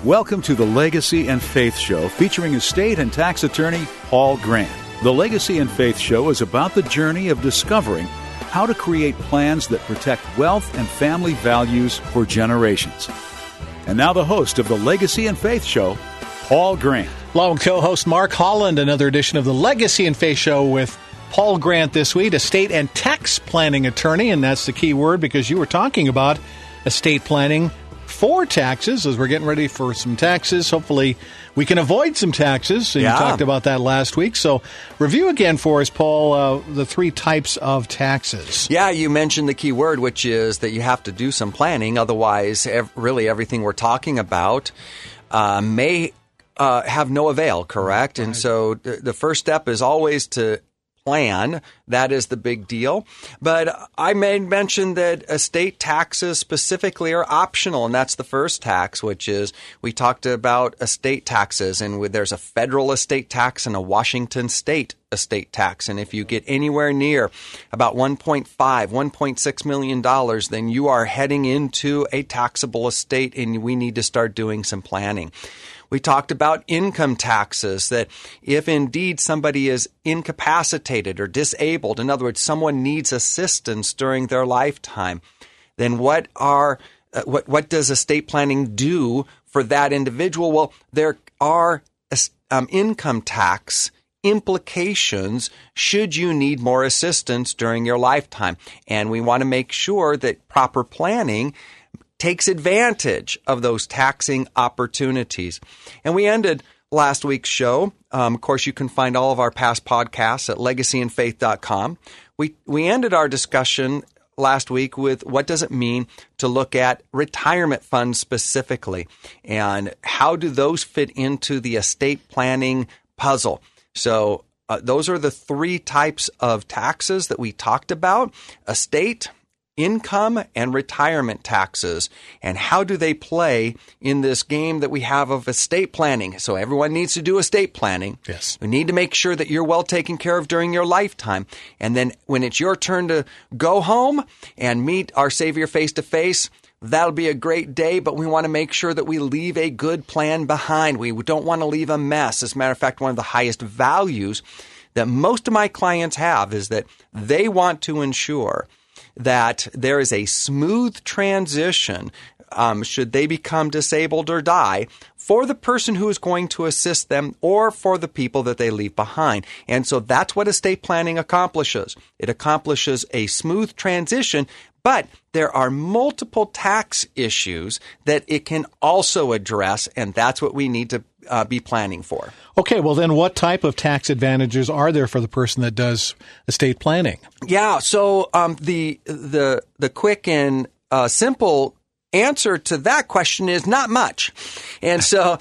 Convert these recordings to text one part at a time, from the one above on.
Welcome to the Legacy and Faith Show, featuring estate and tax attorney Paul Grant. The Legacy and Faith Show is about the journey of discovering how to create plans that protect wealth and family values for generations. And now the host of the Legacy and Faith Show, Paul Grant. Hello, co-host Mark Holland, another edition of the Legacy and Faith Show with Paul Grant this week, estate and tax planning attorney, and that's the key word because you were talking about estate planning for taxes as we're getting ready for some taxes. Hopefully we can avoid some taxes. So you talked about that last week. So review again for us, Paul, the three types of taxes. Yeah, you mentioned the key word, which is that you have to do some planning. Otherwise, really everything we're talking about may have no avail, correct? Right. And so the first step is always to plan. That is the big deal. But I made mention that estate taxes specifically are optional, and that's the first tax, which is we talked about estate taxes, and there's a federal estate tax and a Washington state estate tax. And if you get anywhere near about $1.6 million, then you are heading into a taxable estate, and we need to start doing some planning. We talked about income taxes, that if indeed somebody is incapacitated or disabled, in other words, someone needs assistance during their lifetime, then what does estate planning do for that individual? Well, there are income tax implications should you need more assistance during your lifetime. And we want to make sure that proper planning takes advantage of those taxing opportunities. And we ended last week's show. Of course, you can find all of our past podcasts at legacyandfaith.com. We ended our discussion last week with what does it mean to look at retirement funds specifically, and how do those fit into the estate planning puzzle. So those are the three types of taxes that we talked about: estate, income, and retirement taxes. And how do they play in this game that we have of estate planning? So everyone needs to do estate planning. Yes. We need to make sure that you're well taken care of during your lifetime. And then when it's your turn to go home and meet our Savior face to face, that'll be a great day, but we want to make sure that we leave a good plan behind. We don't want to leave a mess. As a matter of fact, one of the highest values that most of my clients have is that they want to ensure that there is a smooth transition should they become disabled or die for the person who is going to assist them or for the people that they leave behind. And so that's what estate planning accomplishes. It accomplishes a smooth transition, but there are multiple tax issues that it can also address, and that's what we need to be planning for. Okay, well then what type of tax advantages are there for the person that does estate planning? Yeah, so the quick and simple answer to that question is not much. And so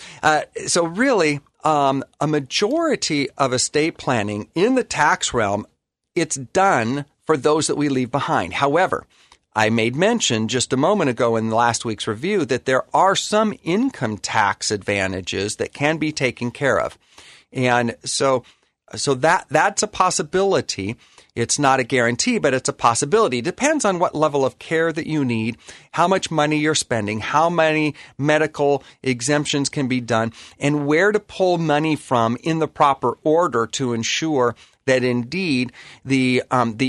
really, a majority of estate planning in the tax realm, it's done for those that we leave behind. However, I made mention just a moment ago in last week's review that there are some income tax advantages that can be taken care of. And so that's a possibility. It's not a guarantee, but it's a possibility. It depends on what level of care that you need, how much money you're spending, how many medical exemptions can be done, and where to pull money from in the proper order to ensure that indeed the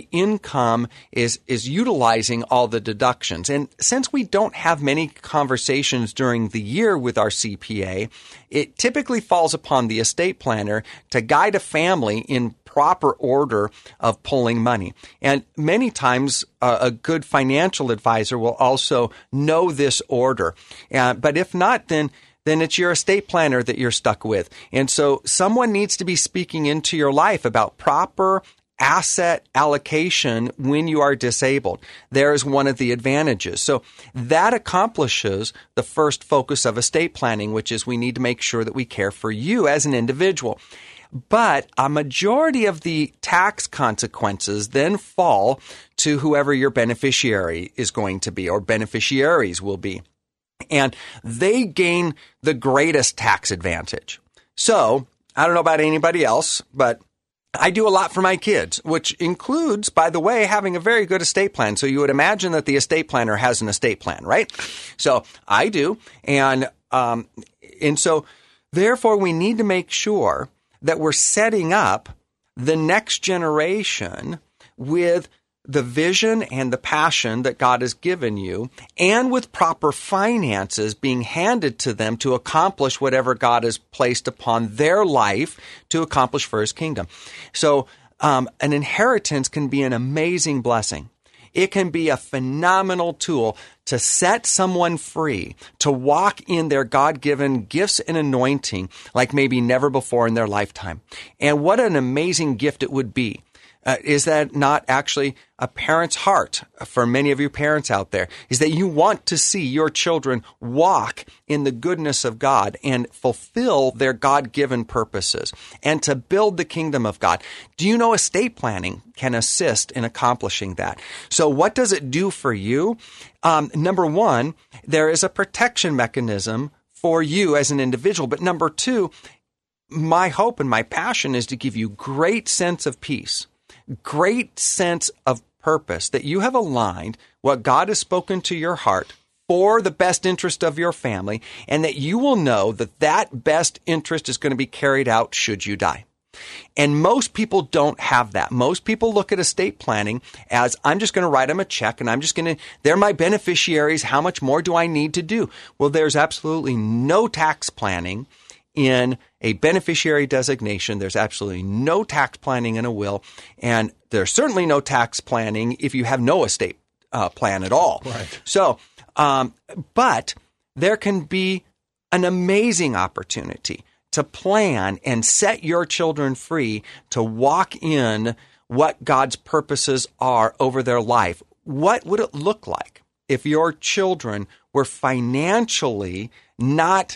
income is utilizing all the deductions. And since we don't have many conversations during the year with our CPA, it typically falls upon the estate planner to guide a family in proper order of pulling money. And many times a good financial advisor will also know this order. But if not, then it's your estate planner that you're stuck with. And so someone needs to be speaking into your life about proper asset allocation when you are disabled. There's one of the advantages. So that accomplishes the first focus of estate planning, which is we need to make sure that we care for you as an individual. But a majority of the tax consequences then fall to whoever your beneficiary is going to be or beneficiaries will be. And they gain the greatest tax advantage. So I don't know about anybody else, but I do a lot for my kids, which includes, by the way, having a very good estate plan. So you would imagine that the estate planner has an estate plan, right? So I do. And And so, therefore, we need to make sure that we're setting up the next generation with the vision and the passion that God has given you, and with proper finances being handed to them to accomplish whatever God has placed upon their life to accomplish for His kingdom. So an inheritance can be an amazing blessing. It can be a phenomenal tool to set someone free, to walk in their God-given gifts and anointing like maybe never before in their lifetime. And what an amazing gift it would be. Is that not actually a parent's heart for many of you parents out there? Is that you want to see your children walk in the goodness of God and fulfill their God-given purposes and to build the kingdom of God. Do you know estate planning can assist in accomplishing that? So what does it do for you? Number one, there is a protection mechanism for you as an individual. But number two, my hope and my passion is to give you great sense of peace, great sense of purpose, that you have aligned what God has spoken to your heart for the best interest of your family, and that you will know that that best interest is going to be carried out should you die. And most people don't have that. Most people look at estate planning as, I'm just going to write them a check and they're my beneficiaries. How much more do I need to do? Well, there's absolutely no tax planning in a beneficiary designation. There's absolutely no tax planning in a will. And there's certainly no tax planning if you have no estate plan at all. Right. So, but there can be an amazing opportunity to plan and set your children free to walk in what God's purposes are over their life. What would it look like if your children were financially not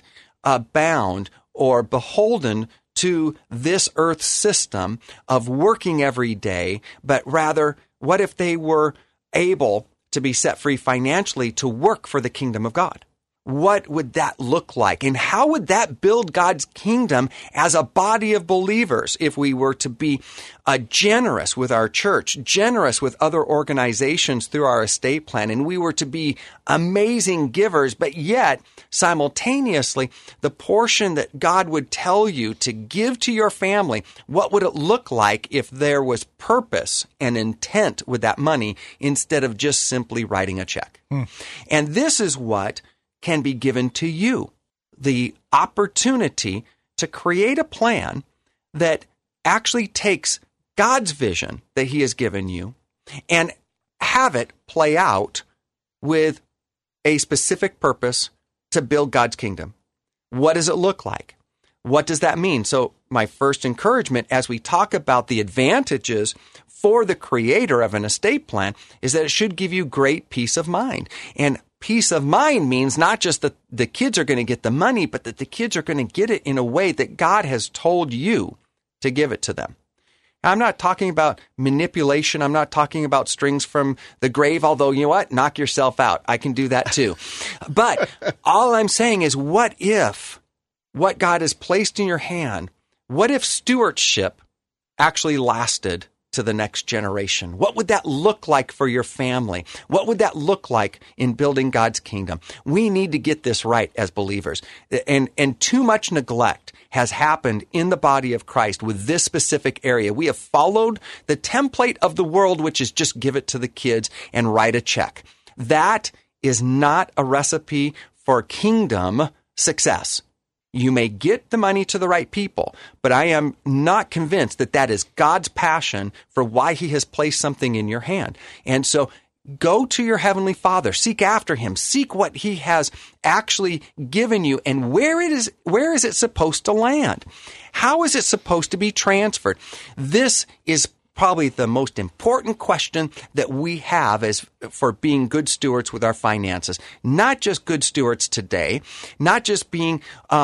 bound or beholden to this earth system of working every day, but rather, what if they were able to be set free financially to work for the kingdom of God? What would that look like? And how would that build God's kingdom as a body of believers if we were to be generous with our church, generous with other organizations through our estate plan, and we were to be amazing givers, but yet simultaneously the portion that God would tell you to give to your family, what would it look like if there was purpose and intent with that money instead of just simply writing a check? And this is what can be given to you, the opportunity to create a plan that actually takes God's vision that He has given you and have it play out with a specific purpose to build God's kingdom. What does it look like? What does that mean? So my first encouragement as we talk about the advantages for the creator of an estate plan is that it should give you great peace of mind. And peace of mind means not just that the kids are going to get the money, but that the kids are going to get it in a way that God has told you to give it to them. I'm not talking about manipulation. I'm not talking about strings from the grave, although, you know what? Knock yourself out. I can do that too. But all I'm saying is, what if what God has placed in your hand, what if stewardship actually lasted to the next generation? What would that look like for your family? What would that look like in building God's kingdom? We need to get this right as believers. And too much neglect has happened in the body of Christ with this specific area. We have followed the template of the world, which is just give it to the kids and write a check. That is not a recipe for kingdom success. You may get the money to the right people, but I am not convinced that that is God's passion for why He has placed something in your hand. And so go to your Heavenly Father, seek after Him, seek what He has actually given you, and where is it supposed to land? How is it supposed to be transferred? This is probably the most important question that we have as for being good stewards with our finances. Not just good stewards today, not just being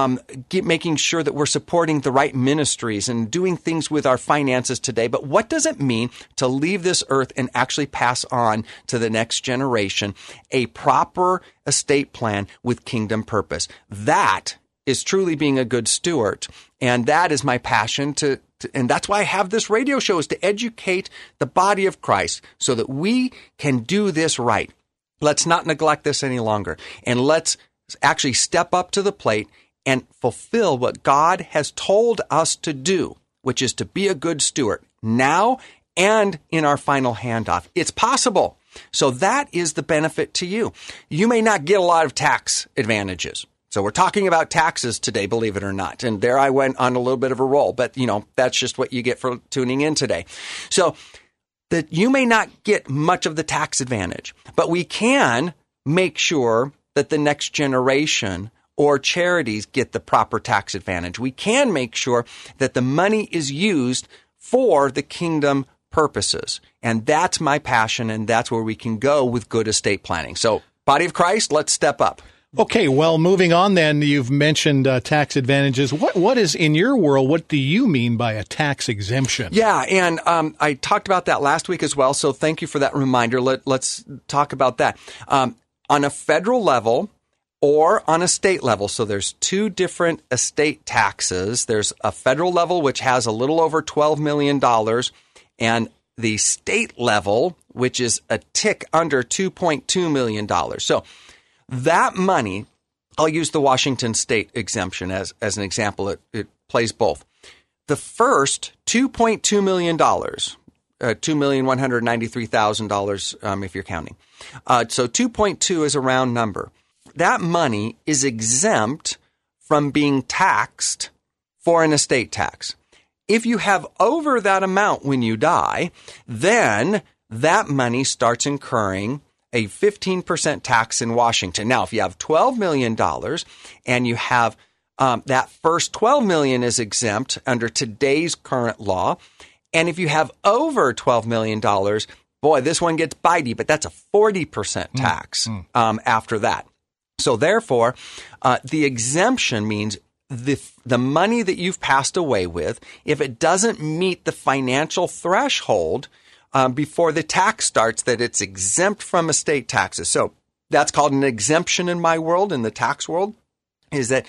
making sure that we're supporting the right ministries and doing things with our finances today, but what does it mean to leave this earth and actually pass on to the next generation a proper estate plan with kingdom purpose? That is truly being a good steward, and that is my passion and that's why I have this radio show, is to educate the body of Christ so that we can do this right. Let's not neglect this any longer. And let's actually step up to the plate and fulfill what God has told us to do, which is to be a good steward now and in our final handoff. It's possible. So that is the benefit to you. You may not get a lot of tax advantages. So we're talking about taxes today, believe it or not. And there I went on a little bit of a roll, but that's just what you get for tuning in today. So that you may not get much of the tax advantage, but we can make sure that the next generation or charities get the proper tax advantage. We can make sure that the money is used for the kingdom purposes. And that's my passion, and that's where we can go with good estate planning. So, body of Christ, let's step up. Okay, well, moving on then, you've mentioned tax advantages. What is, in your world, what do you mean by a tax exemption? Yeah, and I talked about that last week as well, so thank you for that reminder. Let's talk about that. On a federal level or on a state level, so there's two different estate taxes. There's a federal level, which has a little over $12 million, and the state level, which is a tick under $2.2 million. So that money, I'll use the Washington state exemption as an example. It plays both. The first $2.2 million, $2,193,000 if you're counting. So 2.2 is a round number. That money is exempt from being taxed for an estate tax. If you have over that amount when you die, then that money starts incurring a 15% tax in Washington. Now, if you have $12 million and you have that first $12 million is exempt under today's current law, and if you have over $12 million, boy, this one gets bitey, but that's a 40% tax after that. So therefore, the exemption means the money that you've passed away with, if it doesn't meet the financial threshold before the tax starts, that it's exempt from estate taxes. So that's called an exemption in my world, in the tax world, is that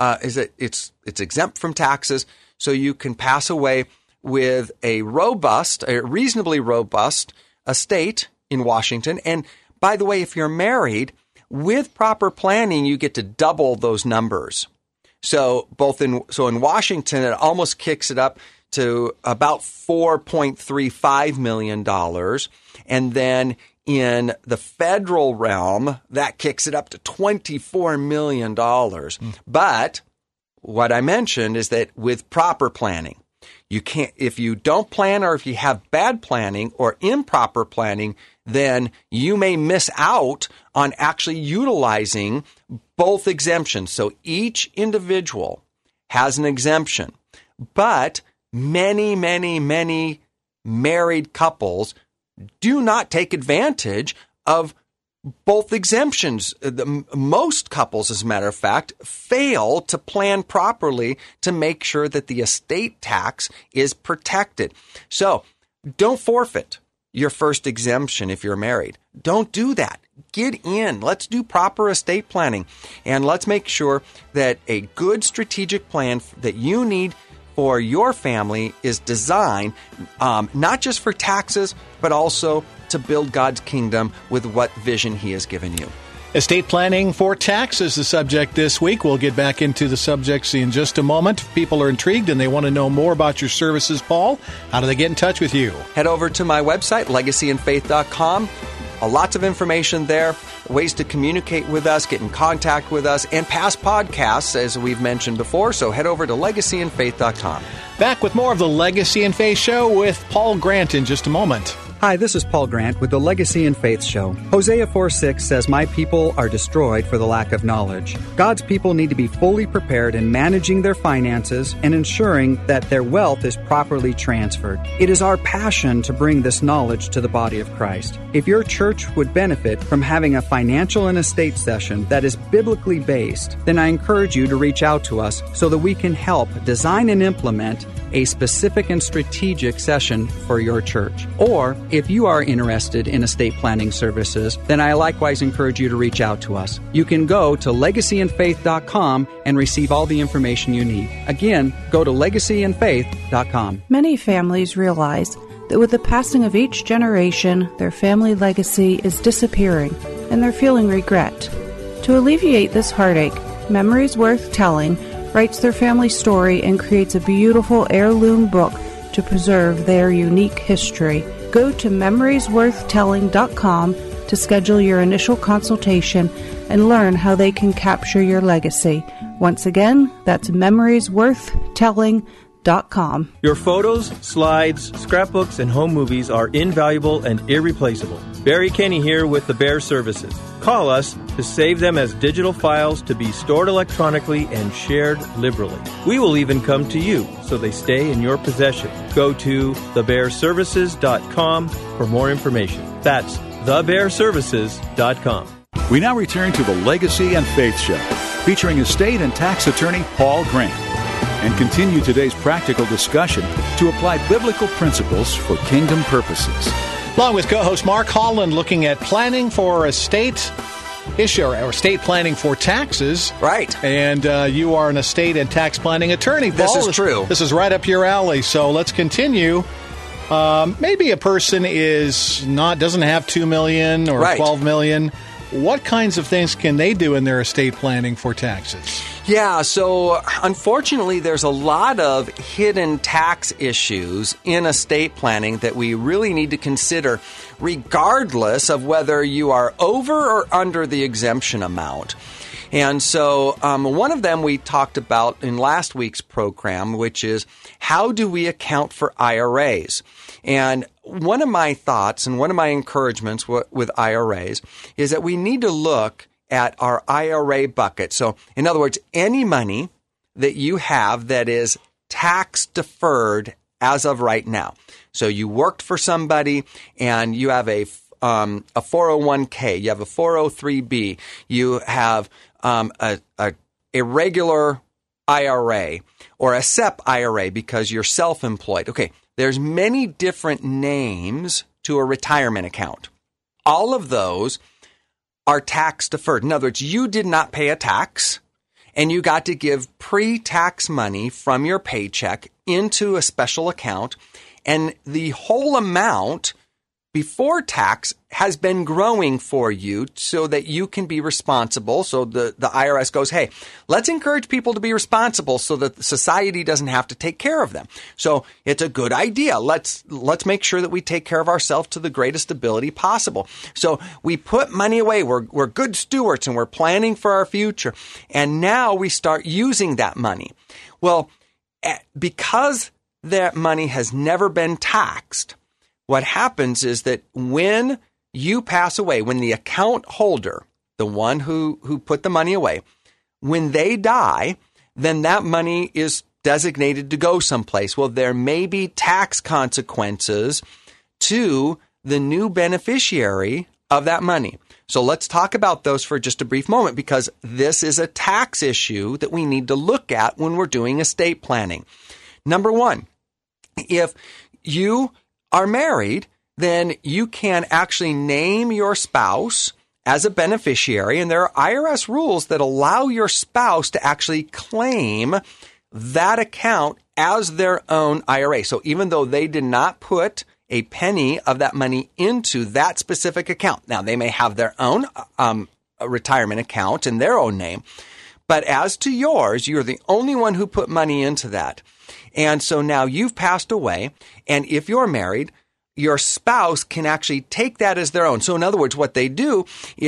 it's exempt from taxes, so you can pass away with a reasonably robust estate in Washington. And by the way, if you're married, with proper planning, you get to double those numbers. So in Washington, it almost kicks it up to about $4.35 million. And then in the federal realm, that kicks it up to $24 million. But what I mentioned is that with proper planning, you can't, if you don't plan, or if you have bad planning or improper planning, then you may miss out on actually utilizing both exemptions. So each individual has an exemption, but many, many, many married couples do not take advantage of both exemptions. Most couples, as a matter of fact, fail to plan properly to make sure that the estate tax is protected. So don't forfeit your first exemption if you're married. Don't do that. Get in. Let's do proper estate planning, and let's make sure that a good strategic plan that you need for your family is designed not just for taxes, but also to build God's kingdom with what vision He has given you. Estate planning for tax is the subject this week. We'll get back into the subjects in just a moment. If people are intrigued and they want to know more about your services, Paul, how do they get in touch with you? Head over to my website, legacyandfaith.com. Lots of information there, ways to communicate with us, get in contact with us, and past podcasts, as we've mentioned before. So head over to legacyandfaith.com. Back with more of the Legacy and Faith Show with Paul Grant in just a moment. Hi, this is Paul Grant with the Legacy and Faith Show. Hosea 4:6 says, "My people are destroyed for the lack of knowledge." God's people need to be fully prepared in managing their finances and ensuring that their wealth is properly transferred. It is our passion to bring this knowledge to the body of Christ. If your church would benefit from having a financial and estate session that is biblically based, then I encourage you to reach out to us so that we can help design and implement a specific and strategic session for your church. Or, if you are interested in estate planning services, then I likewise encourage you to reach out to us. You can go to legacyandfaith.com and receive all the information you need. Again, go to legacyandfaith.com. Many families realize that with the passing of each generation, their family legacy is disappearing, and they're feeling regret. To To alleviate this heartache, Memories Worth Telling writes their family story and creates a beautiful heirloom book to preserve their unique history. Go to memoriesworthtelling.com to schedule your initial consultation and learn how they can capture your legacy. Once again, that's memoriesworthtelling.com. Your photos, slides, scrapbooks, and home movies are invaluable and irreplaceable. Barry Kenny here with the Bear Services. Call us to save them as digital files to be stored electronically and shared liberally. We will even come to you so they stay in your possession. Go to thebearservices.com for more information. That's thebearservices.com. We now return to the Legacy and Faith Show, featuring estate and tax attorney Paul Grant, and continue today's practical discussion to apply biblical principles for kingdom purposes. Along with co-host Mark Holland, looking at planning for estate issue or estate planning for taxes. Right. And you are an estate and tax planning attorney, Paul. This is true. This is right up your alley. So let's continue. Maybe a person doesn't have $2 million or $12 million. What kinds of things can they do in their estate planning for taxes? Yeah, so unfortunately, there's a lot of hidden tax issues in estate planning that we really need to consider, regardless of whether you are over or under the exemption amount. And so one of them we talked about in last week's program, which is how do we account for IRAs? And one of my thoughts and one of my encouragements with IRAs is that we need to look at our IRA bucket. So in other words, any money that you have that is tax deferred as of right now. So you worked for somebody and you have a 401k, you have a 403b, you have a regular IRA or a SEP IRA because you're self-employed. Okay, there's many different names to a retirement account. All of those are tax deferred. In other words, you did not pay a tax and you got to give pre-tax money from your paycheck into a special account, and the whole amount before tax has been growing for you so that you can be responsible. So the IRS goes, hey, let's encourage people to be responsible so that society doesn't have to take care of them. So it's a good idea. Let's make sure that we take care of ourselves to the greatest ability possible. So we put money away. We're good stewards and we're planning for our future. And now we start using that money. Well, because that money has never been taxed, what happens is that when you pass away, when the account holder, the one who put the money away, when they die, then that money is designated to go someplace. Well, there may be tax consequences to the new beneficiary of that money. So let's talk about those for just a brief moment, because this is a tax issue that we need to look at when we're doing estate planning. Number one, if you are married, then you can actually name your spouse as a beneficiary, and there are IRS rules that allow your spouse to actually claim that account as their own IRA. So even though they did not put a penny of that money into that specific account, now they may have their own retirement account in their own name, but as to yours, you're the only one who put money into that. And so now you've passed away, and if you're married, your spouse can actually take that as their own. So in other words, what they do,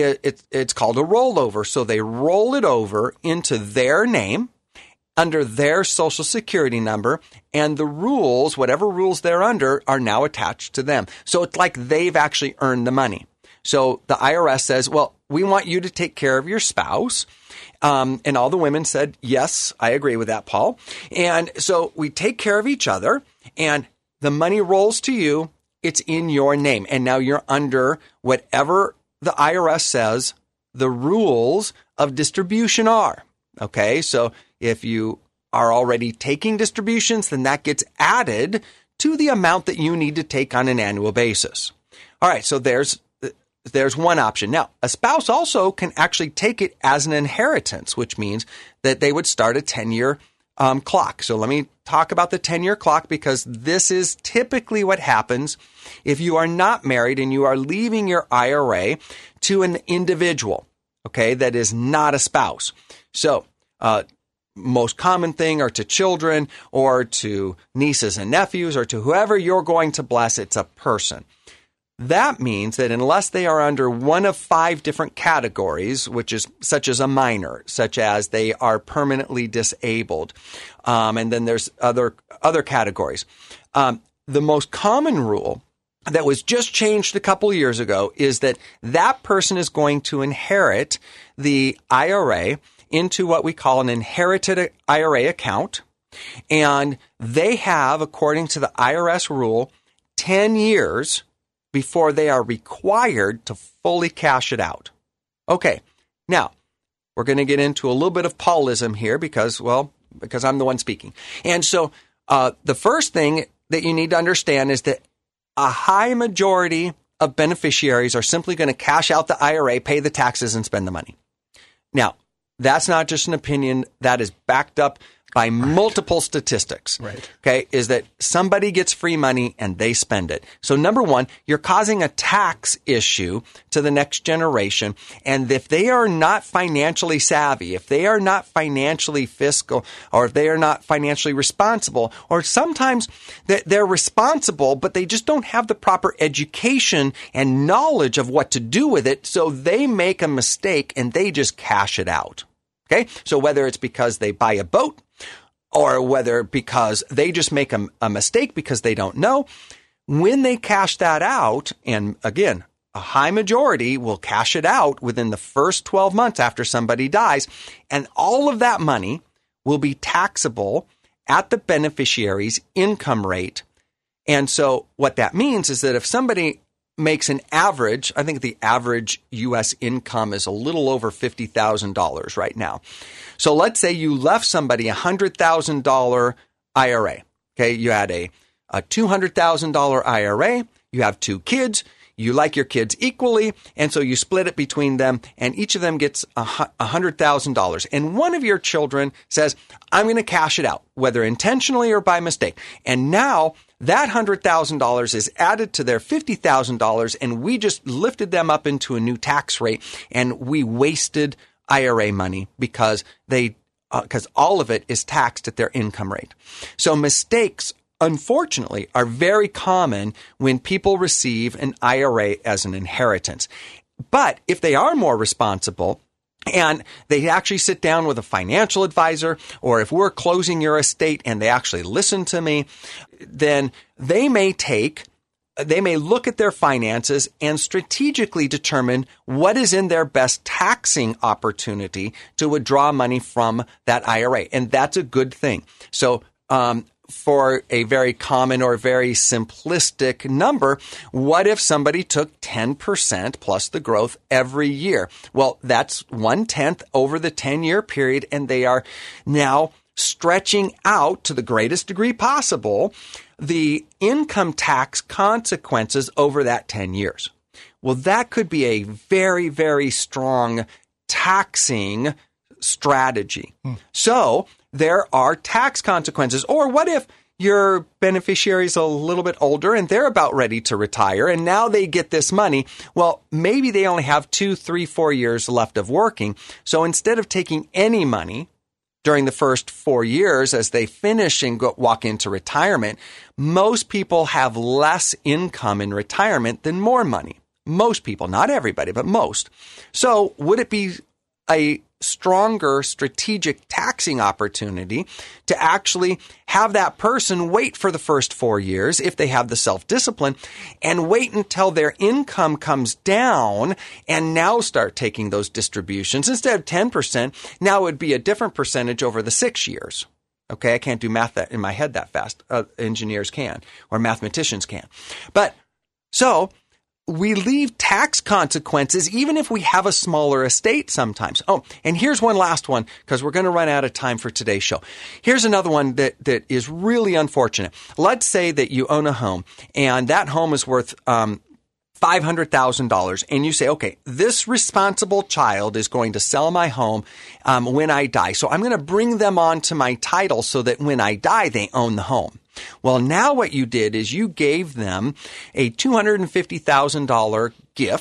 it's called a rollover. So they roll it over into their name, under their Social Security number, and the rules, whatever rules they're under, are now attached to them. So it's like they've actually earned the money. So the IRS says, well, we want you to take care of your spouse. And all the women said, yes, I agree with that, Paul. And so we take care of each other, and the money rolls to you. It's in your name. And now you're under whatever the IRS says the rules of distribution are. Okay, so if you are already taking distributions, then that gets added to the amount that you need to take on an annual basis. All right, so there's one option. Now, a spouse also can actually take it as an inheritance, which means that they would start a 10-year clock. So let me talk about the 10-year clock, because this is typically what happens if you are not married and you are leaving your IRA to an individual. okay, that is not a spouse. So, most common thing are to children or to nieces and nephews or to whoever you're going to bless, it's a person. That means that unless they are under one of 5 different categories, which is such as a minor, such as they are permanently disabled, and then there's other categories. The most common rule that was just changed a couple years ago is that that person is going to inherit the IRA into what we call an inherited IRA account. And they have, according to the IRS rule, 10 years before they are required to fully cash it out. Okay, now we're going to get into a little bit of Paulism here because I'm the one speaking. And so the first thing that you need to understand is that a high majority of beneficiaries are simply going to cash out the IRA, pay the taxes, and spend the money. Now, that's not just an opinion. That is backed up by multiple statistics. Right. Okay, is that somebody gets free money and they spend it. So number one, you're causing a tax issue to the next generation. And if they are not financially savvy, if they are not financially fiscal, or if they are not financially responsible, or sometimes they're responsible, but they just don't have the proper education and knowledge of what to do with it. So they make a mistake and they just cash it out. Okay, so whether it's because they buy a boat or whether because they just make a mistake because they don't know, when they cash that out, and again, a high majority will cash it out within the first 12 months after somebody dies, and all of that money will be taxable at the beneficiary's income rate. And so what that means is that if somebody makes an average, I think the average U.S. income is a little over $50,000 right now. So let's say you left somebody a $100,000 IRA. Okay, you had a $200,000 IRA. You have 2 kids. You like your kids equally, and so you split it between them, and each of them gets $100,000. And one of your children says, I'm going to cash it out, whether intentionally or by mistake. And now that $100,000 is added to their $50,000, and we just lifted them up into a new tax rate, and we wasted IRA money because all of it is taxed at their income rate. So mistakes, unfortunately, are very common when people receive an IRA as an inheritance. But if they are more responsible and they actually sit down with a financial advisor, or if we're closing your estate and they actually listen to me, then they may look at their finances and strategically determine what is in their best taxing opportunity to withdraw money from that IRA. And that's a good thing. So, for a very common or very simplistic number, what if somebody took 10% plus the growth every year? Well, that's 1/10 over the 10-year period, and they are now stretching out to the greatest degree possible the income tax consequences over that 10 years. Well, that could be a very, very strong taxing strategy. So there are tax consequences. Or what if your beneficiary is a little bit older and they're about ready to retire and now they get this money? Well, maybe they only have 2, 3, 4 years left of working. So instead of taking any money during the first 4 years as they finish and walk into retirement, most people have less income in retirement than more money. Most people, not everybody, but most. So would it be a stronger strategic taxing opportunity to actually have that person wait for the first 4 years if they have the self-discipline and wait until their income comes down and now start taking those distributions? Instead of 10%, now it would be a different percentage over the 6 years. Okay, I can't do math that in my head that fast. Engineers can, or mathematicians can. But so we leave tax consequences even if we have a smaller estate sometimes. Oh, and here's one last one because we're going to run out of time for today's show. Here's another one that is really unfortunate. Let's say that you own a home and that home is worth $500,000, and you say, okay, this responsible child is going to sell my home when I die. So I'm going to bring them onto my title so that when I die, they own the home. Well, now what you did is you gave them a $250,000 gift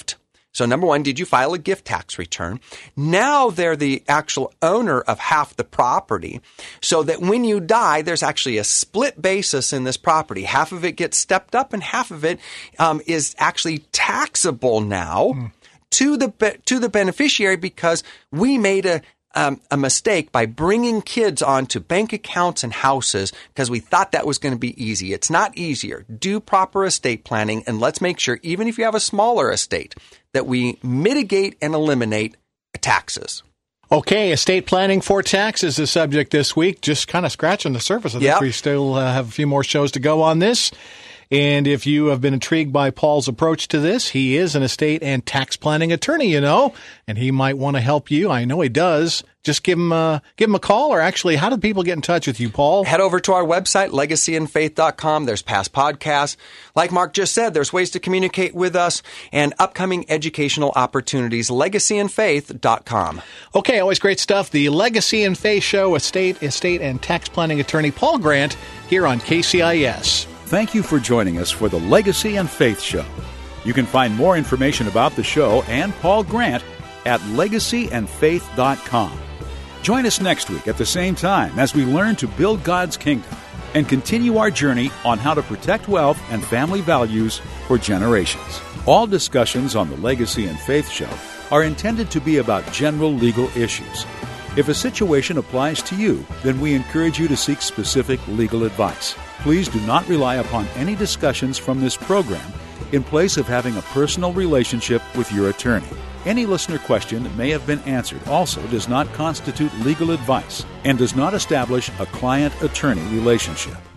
So number one, did you file a gift tax return? Now they're the actual owner of half the property, so that when you die, there's actually a split basis in this property. Half of it gets stepped up and half of it is actually taxable now to the beneficiary, because we made a mistake by bringing kids onto bank accounts and houses because we thought that was going to be easy. It's not easier. Do proper estate planning, and let's make sure, even if you have a smaller estate, that we mitigate and eliminate taxes. Okay, estate planning for tax is the subject this week. Just kind of scratching the surface. I think we still have a few more shows to go on this. And if you have been intrigued by Paul's approach to this, he is an estate and tax planning attorney, and he might want to help you. I know he does. Just give him a call, or actually, how do people get in touch with you, Paul? Head over to our website, legacyandfaith.com. There's past podcasts. Like Mark just said, there's ways to communicate with us and upcoming educational opportunities, legacyandfaith.com. Okay, always great stuff. The Legacy and Faith Show, estate and tax planning attorney Paul Grant here on KCIS. Thank you for joining us for the Legacy and Faith Show. You can find more information about the show and Paul Grant at legacyandfaith.com. Join us next week at the same time as we learn to build God's kingdom and continue our journey on how to protect wealth and family values for generations. All discussions on the Legacy and Faith Show are intended to be about general legal issues. If a situation applies to you, then we encourage you to seek specific legal advice. Please do not rely upon any discussions from this program in place of having a personal relationship with your attorney. Any listener question that may have been answered also does not constitute legal advice and does not establish a client-attorney relationship.